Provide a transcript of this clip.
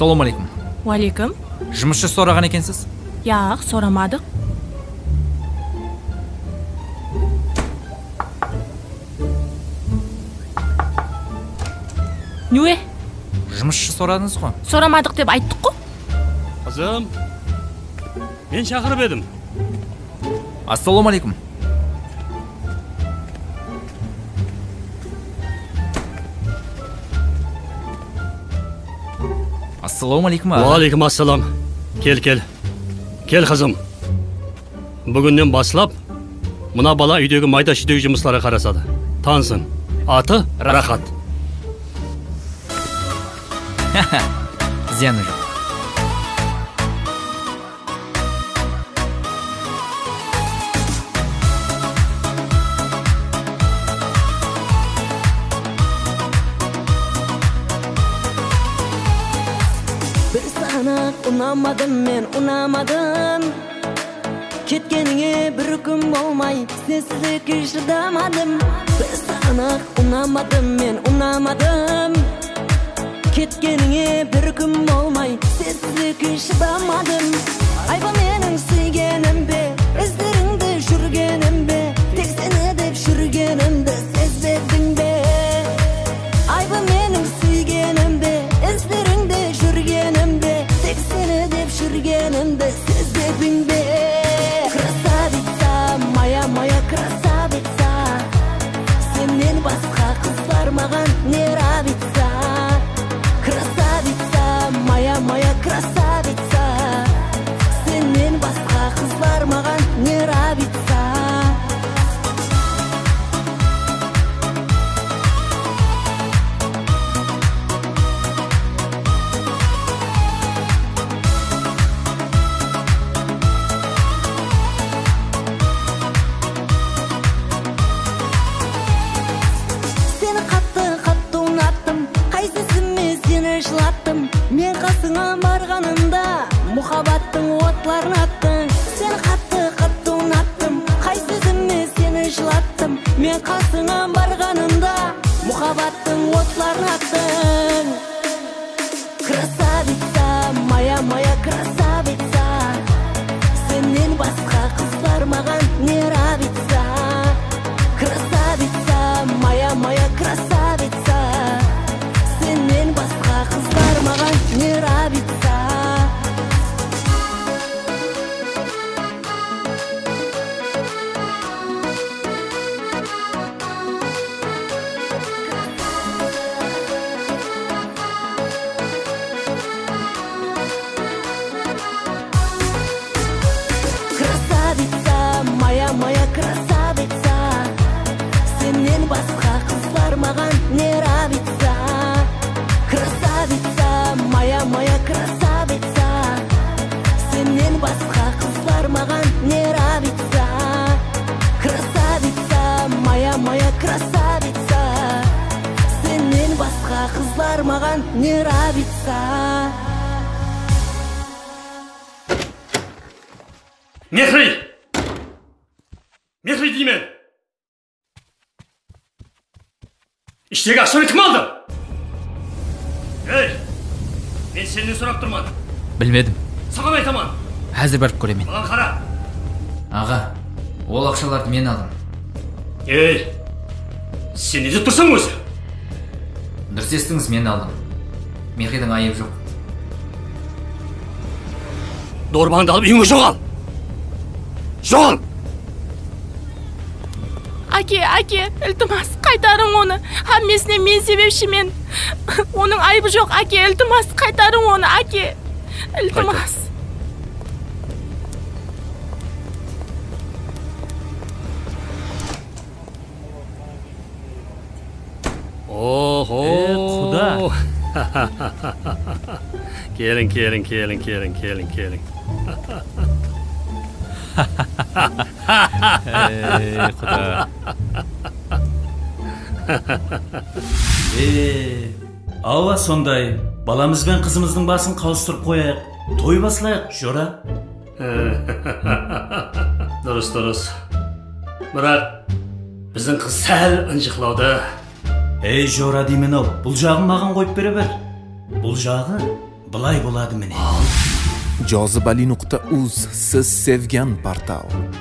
Ассалаумалейкум. Уалейкум. Жұмысшы сұраған екенсіз? Яқ, сорамадық. Нүе? Жұмысшы сұрадыңыз ғой? Сорамадық деп айттық қой. Қызым, мен шақырып едім. Ассалаумалейкум. Ассалаумалейкум. Уалейкум ассалам. Кел қызым. Бүгіннен басылап, мына бала үйдегі майда-шүйдегі жұмыстарға қарасады. Тансын. Аты Рахат. Зияны жоқ. Bir sanaq unamadım Ketkenine bir gün olmay Sensizlikке şıdamadım Bir sanaq unamadım Ketkenine bir gün olmay Sensizlikке şıdamadım Ayba menin suygenim be İzlerinde жүргенім be Tek seni dep жүргенімді Sezbedin be Ayba menin suygenim be İzlerinde жүргенімді Tek seni dep жүргенімді Sezbedin be Красавица, моя красавица Senden басқа қыздар маған не нравится Красавица, моя красавица Senden басқа қыздар маған не нравится Мен қасыңа барғанымда Мұхаббаттың отларын аттың Сен қатты ұнаттым Қай сөзіме сені жылаттым Мен қасыңа барғанымда Мұхаббаттың отларын аттың Красавица, моя красавица Сенен басқа қыздар маған не нравится Красавица, моя красавица Сенен басқа қыздар маған не нравится Красавица, моя красавица Сенен басқа қыздар маған не нравится Красавица, моя красавица Сенен басқа қыздар маған не нравится Красавица, моя красавица Сенен басқа қыздар маған не нравится Мехри деймен. Іштегі ақшаны кім алды? Ей, мен сенен сұрап тұрмадым. Білмедім. Саған айтаман. Әзір барып көремін. Маған қара. Аға, ол ақшаларды мен алдым. Ей, сен не деп тұрсың өзі? Дұрыс естіңіз, мен алдым. Мехридің айыбы жоқ. Дорбаңды алып үйіңе жоғал. Жоғал! Аке, ілтімас, қайтарың оны. Хаммесіне мен себепшімен. Оның айыбы жоқ, аке, ілтімас, қайтарың оны, аке. Ілтімас. Охо! Құда. Келің. Құда. Ауа сондай, баламыз бен қызымыздың басын қауыстырып қояйық, той басылайық, Жора. Дұрыс. Бірақ біздің қыз сәл ынжықлауды. Ей Жора деймін ау, бұл жағын маған қойып бере бер. Бұл жағы Былай bo'ladi meni. Jozibali.uz siz sevgan portal.